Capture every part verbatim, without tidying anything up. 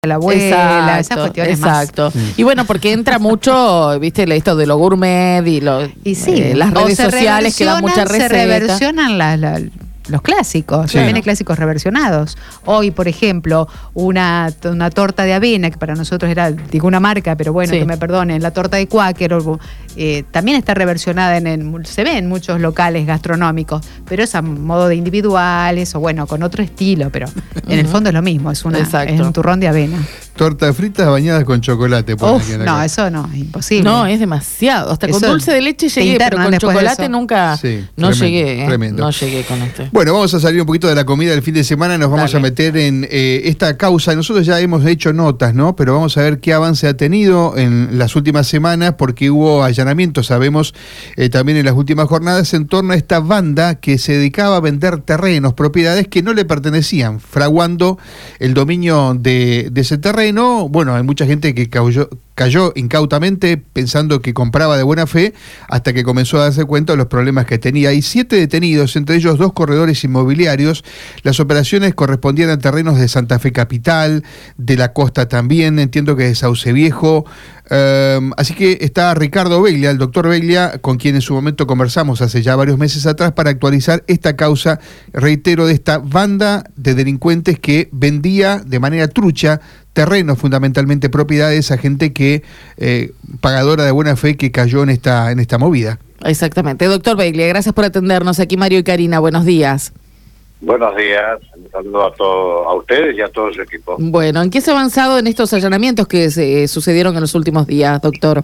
la abuela, exacto, esas cuestiones exacto. más. Y bueno, porque entra mucho, viste, esto de lo gourmet y, lo, Y sí, eh, las redes sociales que dan mucha receta. Se reversionan la, la, los clásicos, Sí. también hay clásicos reversionados. Hoy, por ejemplo, una, una torta de avena, que para nosotros era, digo una marca, pero bueno, Sí. que me perdonen, la torta de Quaker, eh, también está reversionada, en, en se ve en muchos locales gastronómicos, pero es a modo de individuales o bueno, con otro estilo, pero en el fondo es lo mismo, es, una, es un turrón de avena. Tortas fritas bañadas con chocolate. Uf, no, eso no, es imposible. No, es demasiado. Hasta Eso con dulce de leche llegué, pero con chocolate nunca sí, no tremendo, llegué. ¿eh? Tremendo. No llegué con este. Bueno, vamos a salir un poquito de la comida del fin de semana, nos vamos Dale. a meter en eh, esta causa. Nosotros ya hemos hecho notas, ¿no? Pero vamos a ver qué avance ha tenido en las últimas semanas, porque hubo allanamientos, sabemos, eh, también en las últimas jornadas, en torno a esta banda que se dedicaba a vender terrenos, propiedades que no le pertenecían, fraguando el dominio de, de ese terreno. Bueno, hay mucha gente que cayó, cayó incautamente pensando que compraba de buena fe, hasta que comenzó a darse cuenta de los problemas que tenía. Hay siete detenidos, entre ellos dos corredores inmobiliarios. Las operaciones correspondían a terrenos de Santa Fe Capital, de la costa también, entiendo que de Sauce Viejo. Um, así que está Ricardo Beglia, el doctor Beglia, con quien en su momento conversamos hace ya varios meses atrás para actualizar esta causa, reitero, de esta banda de delincuentes que vendía de manera trucha terrenos, fundamentalmente propiedades, a gente que eh, pagadora de buena fe, que cayó en esta, en esta movida. Exactamente. Doctor Beglia, gracias por atendernos. Aquí Mario y Karina, buenos días. Buenos días, un saludo a, todo, a ustedes y a todo su equipo. Bueno, ¿en qué se ha avanzado en estos allanamientos que se, eh, sucedieron en los últimos días, doctor?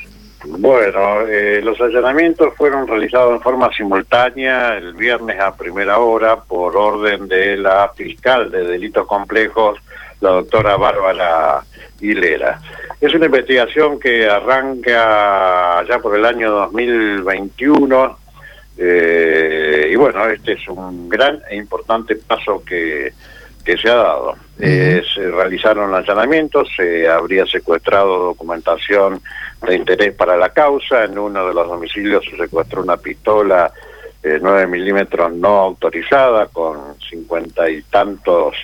Bueno, eh, los allanamientos fueron realizados en forma simultánea el viernes a primera hora por orden de la fiscal de delitos complejos, la doctora Bárbara Hilera. Es una investigación que arranca ya por el año dos mil veintiuno. Eh, y bueno, este es un gran e importante paso que, que se ha dado. Uh-huh. Eh, se realizaron allanamientos, se habría secuestrado documentación de interés para la causa. En uno de los domicilios se secuestró una pistola eh, nueve milímetros no autorizada con cincuenta y tantos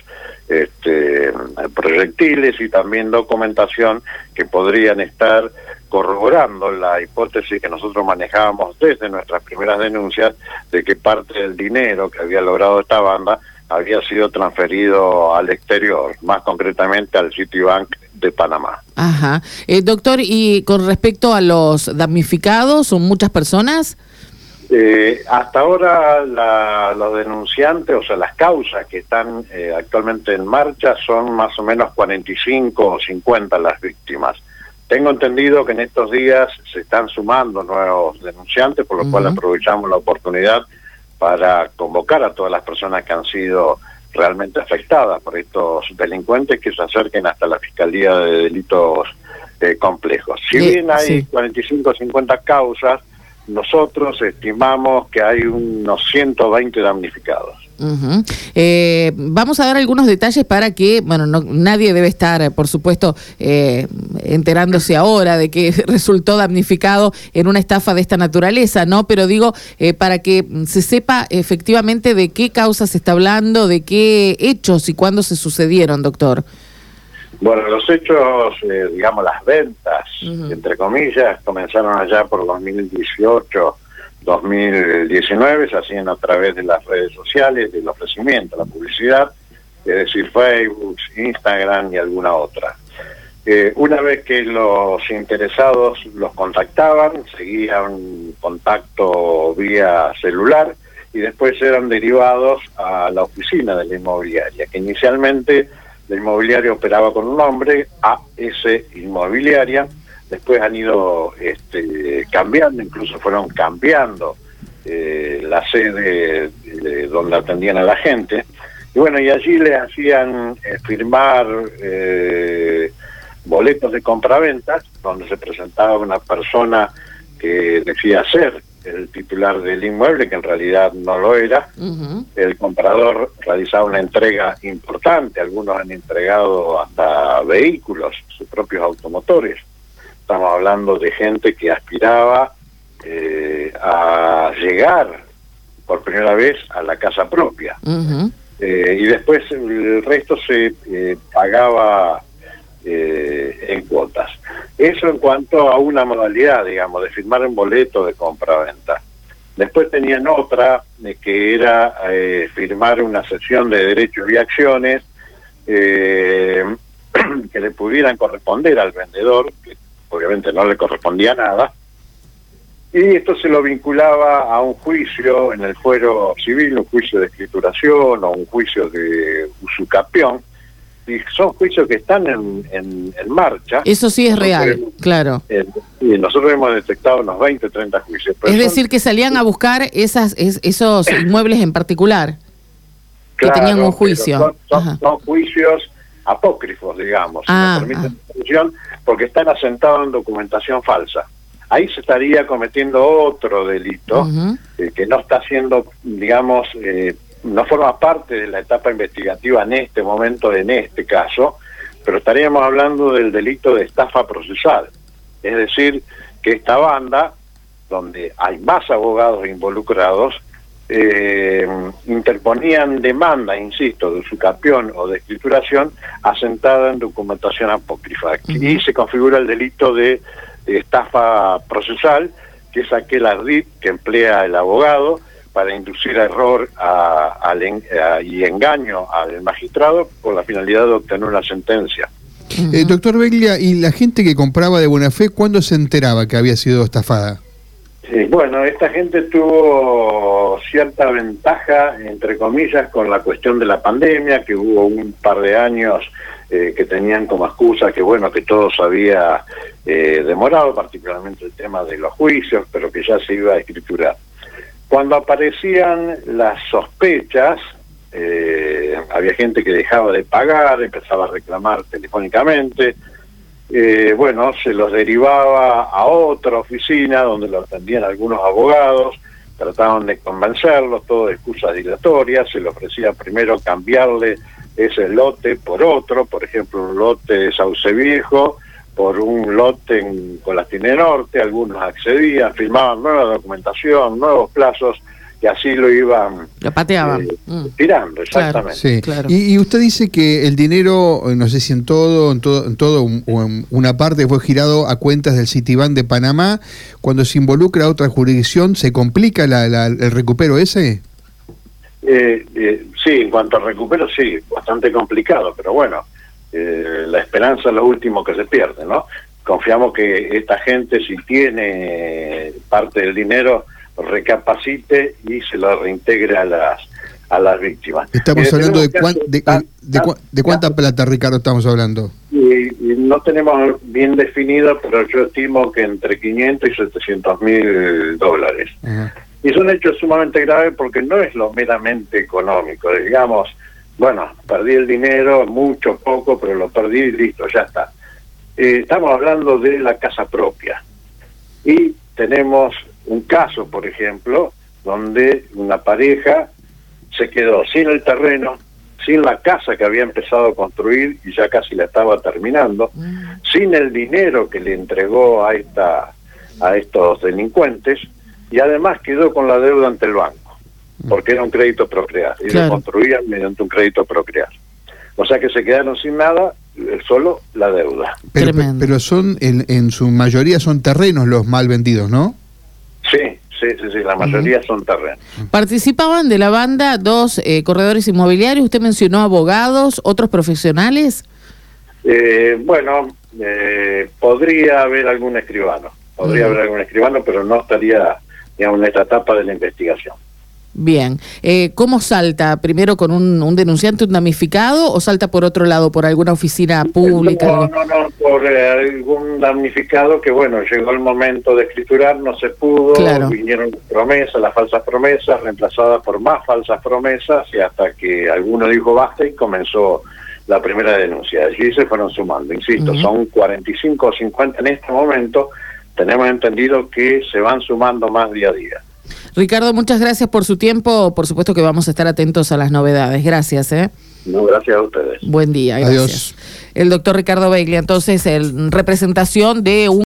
este, proyectiles, y también documentación que podrían estar corroborando la hipótesis que nosotros manejábamos desde nuestras primeras denuncias, de que parte del dinero que había logrado esta banda había sido transferido al exterior, más concretamente al Citibank de Panamá. Ajá. Eh, doctor, y con respecto a los damnificados, ¿son muchas personas? Eh, hasta ahora la, los denunciantes, o sea, las causas que están eh, actualmente en marcha son más o menos cuarenta y cinco o cincuenta las víctimas. Tengo entendido que en estos días se están sumando nuevos denunciantes, por lo uh-huh. cual aprovechamos la oportunidad para convocar a todas las personas que han sido realmente afectadas por estos delincuentes que se acerquen hasta la Fiscalía de Delitos eh, Complejos. Si sí, bien hay sí. cuarenta y cinco o cincuenta causas, nosotros estimamos que hay unos ciento veinte damnificados. Uh-huh. Eh, vamos a dar algunos detalles para que, bueno, no, nadie debe estar, por supuesto, eh, enterándose ahora de que resultó damnificado en una estafa de esta naturaleza, ¿no? Pero digo, eh, para que se sepa efectivamente de qué causa se está hablando, de qué hechos y cuándo se sucedieron, doctor. Bueno, los hechos, eh, digamos, las ventas, uh-huh. entre comillas, comenzaron allá por dos mil dieciocho, dos mil diecinueve, se hacían a través de las redes sociales, del ofrecimiento, la publicidad, es decir, Facebook, Instagram y alguna otra. Eh, una vez que los interesados los contactaban, seguían contacto vía celular y después eran derivados a la oficina de la inmobiliaria, que inicialmente la inmobiliaria operaba con un nombre, A S Inmobiliaria. Después han ido este, cambiando, incluso fueron cambiando eh, la sede de donde atendían a la gente. Y bueno, y allí le hacían eh, firmar eh, boletos de compraventas, donde se presentaba una persona que decía ser el titular del inmueble, que en realidad no lo era. Uh-huh. El comprador realizaba una entrega importante, algunos han entregado hasta vehículos, sus propios automotores. Estamos hablando de gente que aspiraba eh, a llegar por primera vez a la casa propia. Uh-huh. eh, y después el resto se eh, pagaba eh, en cuotas. Eso en cuanto a una modalidad, digamos, de firmar un boleto de compra-venta. Después tenían otra, eh, que era eh, firmar una cesión de derechos y acciones eh, que le pudieran corresponder al vendedor, que obviamente no le correspondía nada, y esto se lo vinculaba a un juicio en el fuero civil, un juicio de escrituración o un juicio de usucapión, y son juicios que están en, en, en marcha. Eso sí es real, hemos, claro. Eh, y nosotros hemos detectado unos veinte, treinta juicios. Es decir, que salían a buscar esas es, esos inmuebles en particular, claro, que tenían un juicio. Son, son, son juicios apócrifos, digamos, ah, si me permiten la expresión, porque están asentados en documentación falsa. Ahí se estaría cometiendo otro delito, uh-huh. eh, que no está haciendo, digamos, eh, no forma parte de la etapa investigativa en este momento, en este caso, pero estaríamos hablando del delito de estafa procesal. Es decir, que esta banda, donde hay más abogados involucrados, eh, interponían demanda, insisto, de usucapión o de escrituración asentada en documentación apócrifa. Uh-huh. Y se configura el delito de estafa procesal, que es aquel ardid que emplea el abogado para inducir error a, a, a, y engaño al magistrado con la finalidad de obtener una sentencia. Uh-huh. eh, doctor Beglia, ¿y la gente que compraba de buena fe, cuándo se enteraba que había sido estafada? Sí, bueno, esta gente tuvo cierta ventaja, entre comillas, con la cuestión de la pandemia, que hubo un par de años eh, que tenían como excusa que, bueno, que todo se había eh, demorado, particularmente el tema de los juicios, pero que ya se iba a escriturar. Cuando aparecían las sospechas, eh, había gente que dejaba de pagar, empezaba a reclamar telefónicamente, eh, bueno, se los derivaba a otra oficina donde lo atendían algunos abogados, trataban de convencerlos, todo de excusas dilatorias, se le ofrecía primero cambiarle ese lote por otro, por ejemplo, un lote de Sauce Viejo, por un lote en Colastine Norte, algunos accedían, firmaban nueva documentación, nuevos plazos, y así lo iban... Lo pateaban. Eh, mm. Tirando, exactamente. Claro, sí. Claro. Y, y usted dice que el dinero, no sé si en todo, en todo, en todo un, un, una parte fue girado a cuentas del Citibank de Panamá. Cuando se involucra a otra jurisdicción, ¿se complica la, la, el recupero ese? Eh, eh, sí, en cuanto al recupero, sí, bastante complicado, pero bueno, eh, la esperanza es lo último que se pierde, ¿no? Confiamos que esta gente, si tiene parte del dinero, recapacite y se lo reintegre a las a las víctimas. Estamos eh, hablando de, cuán, de, de, de, de cuánta plata, Ricardo, estamos hablando. Y, y no tenemos bien definido, pero yo estimo que entre quinientos y setecientos mil dólares. Ajá. Y es un hecho sumamente grave porque no es lo meramente económico, digamos, bueno, perdí el dinero, mucho, poco, pero lo perdí y listo, ya está. Eh, estamos hablando de la casa propia. Y tenemos un caso, por ejemplo, donde una pareja se quedó sin el terreno, sin la casa que había empezado a construir y ya casi la estaba terminando, mm. sin el dinero que le entregó a esta a estos delincuentes, y además quedó con la deuda ante el banco, porque era un crédito procrear, y claro. lo construían mediante un crédito procrear. O sea que se quedaron sin nada, solo la deuda. Pero, pero son, en, en su mayoría son terrenos los mal vendidos, ¿no? Sí, sí, sí, sí, la mayoría uh-huh. son terrenos. ¿Participaban de la banda dos eh, corredores inmobiliarios? Usted mencionó abogados, otros profesionales. Eh, bueno, eh, podría haber algún escribano, podría uh-huh. haber algún escribano, pero no estaría, digamos, en esta etapa de la investigación. Bien. Eh, ¿Cómo salta? ¿Primero con un, un denunciante, un damnificado, o salta por otro lado, por alguna oficina pública? No, no, no, por eh, algún damnificado que, bueno, llegó el momento de escriturar, no se pudo, claro. vinieron promesas, las falsas promesas, reemplazadas por más falsas promesas, y hasta que alguno dijo basta y comenzó la primera denuncia. Allí se fueron sumando, insisto, uh-huh. son cuarenta y cinco o cincuenta en este momento, tenemos entendido que se van sumando más día a día. Ricardo, muchas gracias por su tiempo. Por supuesto que vamos a estar atentos a las novedades. Gracias. ¿eh? No, gracias a ustedes. Buen día. Gracias. Adiós. El doctor Ricardo Beglia, entonces, en representación de un